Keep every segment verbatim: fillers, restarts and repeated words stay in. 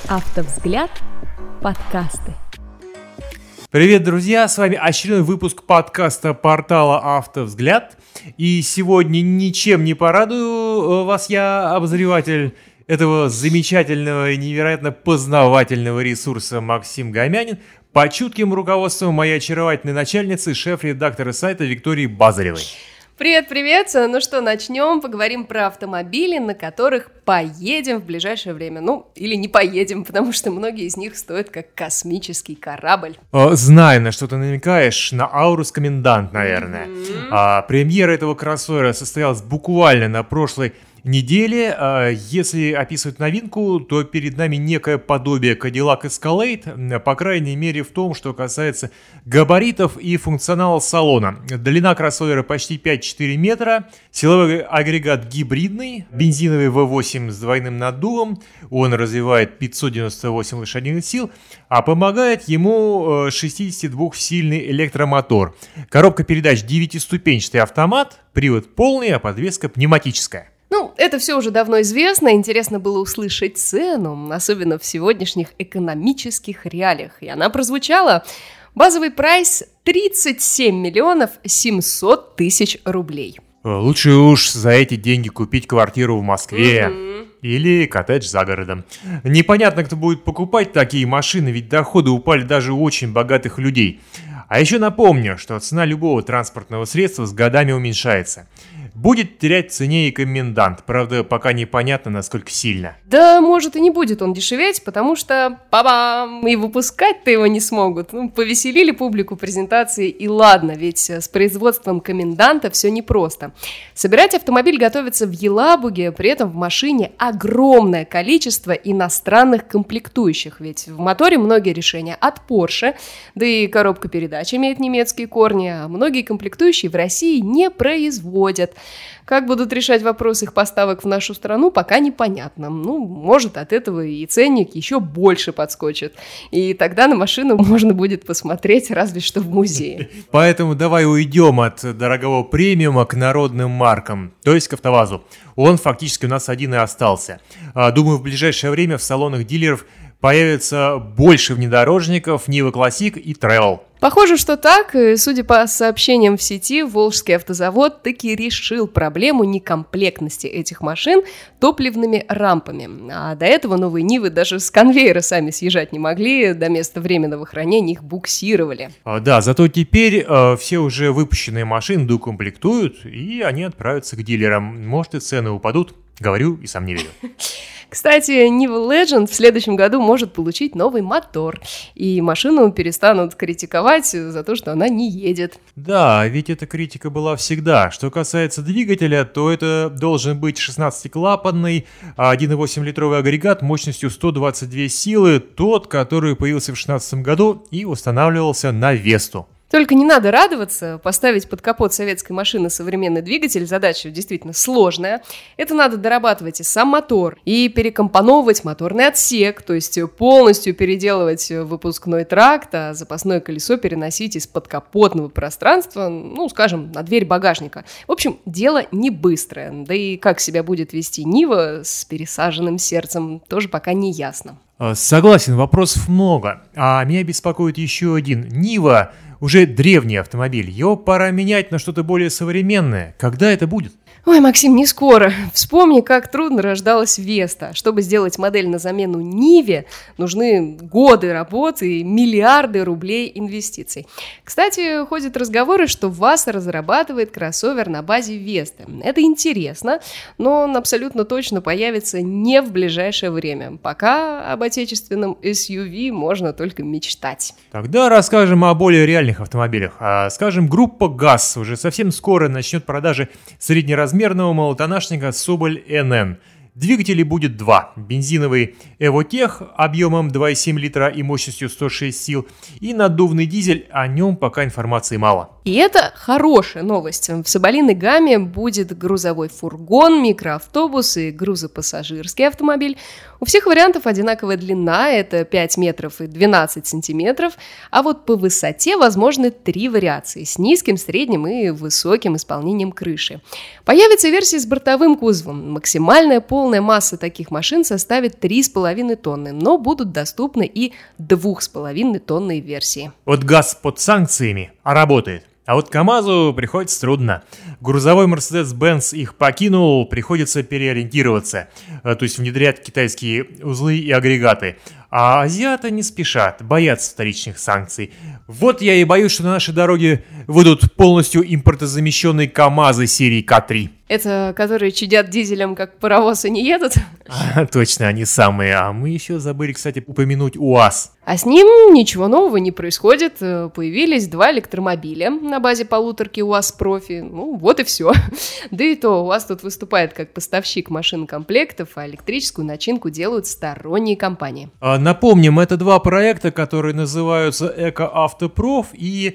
Автовзгляд. Подкасты. Привет, друзья! С вами очередной выпуск подкаста портала «Автовзгляд». И сегодня ничем не порадую вас я, обозреватель этого замечательного и невероятно познавательного ресурса Максим Гомянин, под чутким руководством моей очаровательной начальницы, шеф-редактора сайта Виктории Базаревой. Привет-привет! Ну что, начнем, поговорим про автомобили, на которых поедем в ближайшее время. Ну, или не поедем, потому что многие из них стоят как космический корабль. Знаю, на что ты намекаешь, на Аурус Комендант, наверное. Mm-hmm. А, премьера этого кроссовера состоялась буквально на прошлой неделе. А, если описывать новинку, то перед нами некое подобие Cadillac Escalade, по крайней мере в том, что касается габаритов и функционала салона. Длина кроссовера почти пять целых четыре десятых метра, силовой агрегат гибридный, бензиновый ви восемь с двойным наддувом, он развивает пятьсот девяносто восемь лошадиных сил, а помогает ему шестидесятидвухсильный электромотор. Коробка передач девятиступенчатый автомат, привод полный, а подвеска пневматическая. Ну, это все уже давно известно, интересно было услышать цену, особенно в сегодняшних экономических реалиях, и она прозвучала. Базовый прайс тридцать семь миллионов семьсот тысяч рублей. Лучше уж за эти деньги купить квартиру в Москве. Mm-hmm. Или коттедж за городом. Непонятно, кто будет покупать такие машины, ведь доходы упали даже у очень богатых людей. А еще напомню, что цена любого транспортного средства с годами уменьшается. Будет терять в цене и комендант, правда, пока непонятно, насколько сильно. Да, может и не будет он дешеветь, потому что, па-бам, и выпускать-то его не смогут. Ну, повеселили публику презентации, и ладно, ведь с производством коменданта все непросто. Собирать автомобиль готовится в Елабуге, при этом в машине огромное количество иностранных комплектующих, ведь в моторе многие решения от Porsche, да и коробка передач имеет немецкие корни, а многие комплектующие в России не производят. Как будут решать вопрос их поставок в нашу страну, пока непонятно. Ну, может, от этого и ценник еще больше подскочит. И тогда на машину можно будет посмотреть разве что в музее. Поэтому давай уйдем от дорогого премиума к народным маркам, то есть к АвтоВАЗу. Он фактически у нас один и остался. Думаю, в ближайшее время в салонах дилеров появится больше внедорожников, Нива Classic и Travel. Похоже, что так. Судя по сообщениям в сети, Волжский автозавод таки решил проблему некомплектности этих машин топливными рампами. А до этого новые Нивы даже с конвейера сами съезжать не могли, до места временного хранения их буксировали. А, да, зато теперь э, все уже выпущенные машины докомплектуют, и они отправятся к дилерам. Может, и цены упадут. Говорю и сам не верю. Кстати, Niva Legend в следующем году может получить новый мотор, и машину перестанут критиковать за то, что она не едет. Да, ведь эта критика была всегда. Что касается двигателя, то это должен быть шестнадцатиклапанный один и восемь литровый агрегат мощностью сто двадцать две силы, тот, который появился в две тысячи шестнадцатом году и устанавливался на Весту. Только не надо радоваться, поставить под капот советской машины современный двигатель, задача действительно сложная. Это надо дорабатывать и сам мотор, и перекомпоновывать моторный отсек, то есть полностью переделывать выпускной тракт, а запасное колесо переносить из подкапотного пространства, ну, скажем, на дверь багажника. В общем, дело не быстрое, да и как себя будет вести Нива с пересаженным сердцем, тоже пока не ясно. Согласен, вопросов много, а меня беспокоит еще один. Нива уже древний автомобиль, его пора менять на что-то более современное. Когда это будет? Ой, Максим, не скоро. Вспомни, как трудно рождалась Веста. Чтобы сделать модель на замену Ниве, нужны годы работы и миллиарды рублей инвестиций. Кстати, ходят разговоры, что ВАЗ разрабатывает кроссовер на базе Весты. Это интересно, но он абсолютно точно появится не в ближайшее время. Пока об отечественном эс ю ви можно только мечтать. Тогда расскажем о более реальных автомобилях. А, скажем, группа ГАЗ уже совсем скоро начнет продажи среднеразмерных малотоннашника Соболь эн эн. Двигателей будет два. Бензиновый Эвотех объемом два и семь литра и мощностью сто шесть сил и наддувный дизель, о нем пока информации мало. И это хорошая новость. В Соболиной гамме будет грузовой фургон, микроавтобус и грузопассажирский автомобиль. У всех вариантов одинаковая длина, это пять метров и двенадцать сантиметров, а вот по высоте возможны три вариации с низким, средним и высоким исполнением крыши. Появится версия с бортовым кузовом, максимальная полная полная масса таких машин составит три с половиной тонны, но будут доступны и две с половиной тонны версии. Вот ГАЗ под санкциями, а работает. А вот КАМАЗу приходится трудно. Грузовой Mercedes-Benz их покинул, приходится переориентироваться, то есть внедрять китайские узлы и агрегаты. А азиаты не спешат, боятся вторичных санкций. Вот я и боюсь, что на нашей дороге выйдут полностью импортозамещенные КАМАЗы серии К три. Это которые чадят дизелем, как паровоз, и не едут? А, точно, они самые. А мы еще забыли, кстати, упомянуть УАЗ. А с ним ничего нового не происходит. Появились два электромобиля на базе полуторки УАЗ Профи. Ну, вот и все. Да и то УАЗ тут выступает как поставщик машин-комплектов, а электрическую начинку делают сторонние компании. А, напомним, это два проекта, которые называются Эко-Автопроф и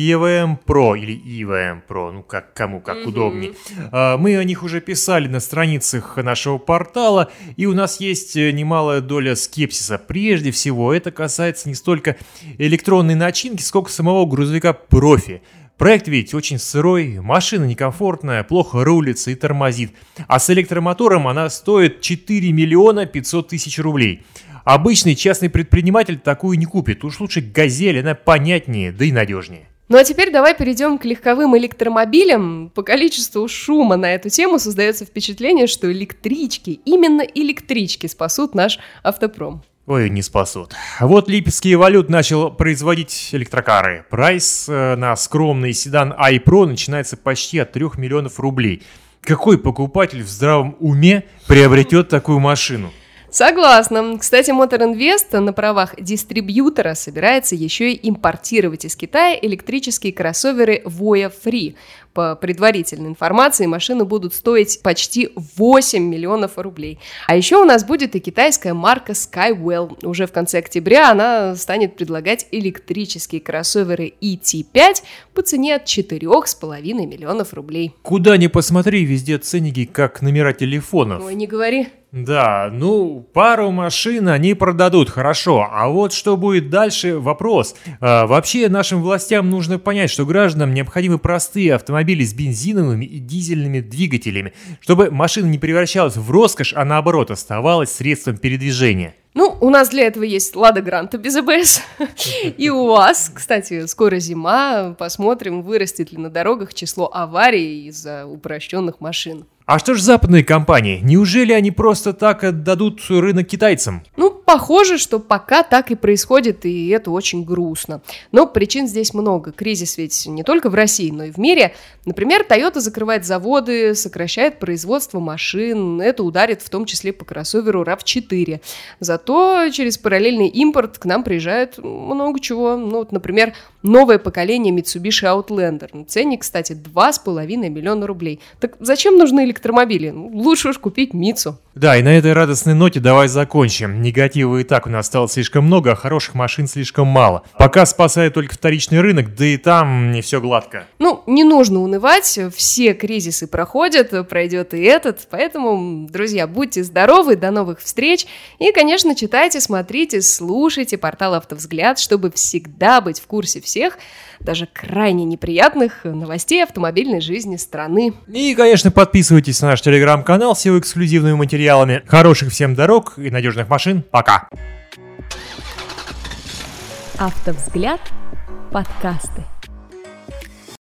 ИВМ Про, или ИВМ Про, ну как кому как mm-hmm. удобнее. А, мы о них уже писали на страницах нашего портала, и у нас есть немалая доля скепсиса. Прежде всего, это касается не столько электронной начинки, сколько самого грузовика Профи. Проект ведь очень сырой, машина некомфортная, плохо рулится и тормозит. А с электромотором она стоит четыре миллиона пятьсот тысяч рублей. Обычный частный предприниматель такую не купит. Уж лучше «Газель», она понятнее, да и надежнее. Ну а теперь давай перейдем к легковым электромобилям. По количеству шума на эту тему создается впечатление, что электрички, именно электрички спасут наш автопром. Ой, не спасут. Вот Липецкий Эволют начал производить электрокары. Прайс э, на скромный седан iPro начинается почти от трех миллионов рублей. Какой покупатель в здравом уме приобретет такую машину? Согласна. Кстати, Motor Invest на правах дистрибьютора собирается еще и импортировать из Китая электрические кроссоверы Voya Free. По предварительной информации, машины будут стоить почти восемь миллионов рублей. А еще у нас будет и китайская марка Skywell. Уже в конце октября она станет предлагать электрические кроссоверы и ти пять по цене от четырех с половиной миллионов рублей. Куда ни посмотри, везде ценники, как номера телефонов. Ой, не говори. Да, ну, пару машин они продадут, хорошо. А вот что будет дальше, вопрос. А, вообще, нашим властям нужно понять, что гражданам необходимы простые автомобили с бензиновыми и дизельными двигателями, чтобы машина не превращалась в роскошь, а наоборот оставалась средством передвижения. Ну, у нас для этого есть Лада Гранта без АБС. И у вас, кстати, скоро зима. Посмотрим, вырастет ли на дорогах число аварий из-за упрощенных машин. А что ж западные компании? Неужели они просто так отдадут рынок китайцам? Ну, похоже, что пока так и происходит, и это очень грустно. Но причин здесь много. Кризис ведь не только в России, но и в мире. Например, Toyota закрывает заводы, сокращает производство машин. Это ударит в том числе по кроссоверу рав четыре. Зато через параллельный импорт к нам приезжает много чего. Ну, вот, например, новое поколение Mitsubishi Outlander. Ценник, кстати, два с половиной миллиона рублей. Так зачем нужны электромобили? Лучше уж купить Митсу. Да, и на этой радостной ноте давай закончим. Негатива и так у нас стало слишком много, а хороших машин слишком мало. Пока спасает только вторичный рынок, да и там не все гладко. Ну, не нужно унывать, все кризисы проходят, пройдет и этот. Поэтому, друзья, будьте здоровы, до новых встреч. И, конечно, читайте, смотрите, слушайте портал «Автовзгляд», чтобы всегда быть в курсе всех, даже крайне неприятных новостей автомобильной жизни страны. И, конечно, подписывайтесь на наш телеграм-канал с его эксклюзивными материалами. Хороших всем дорог и надежных машин. Пока! «Автовзгляд» подкасты.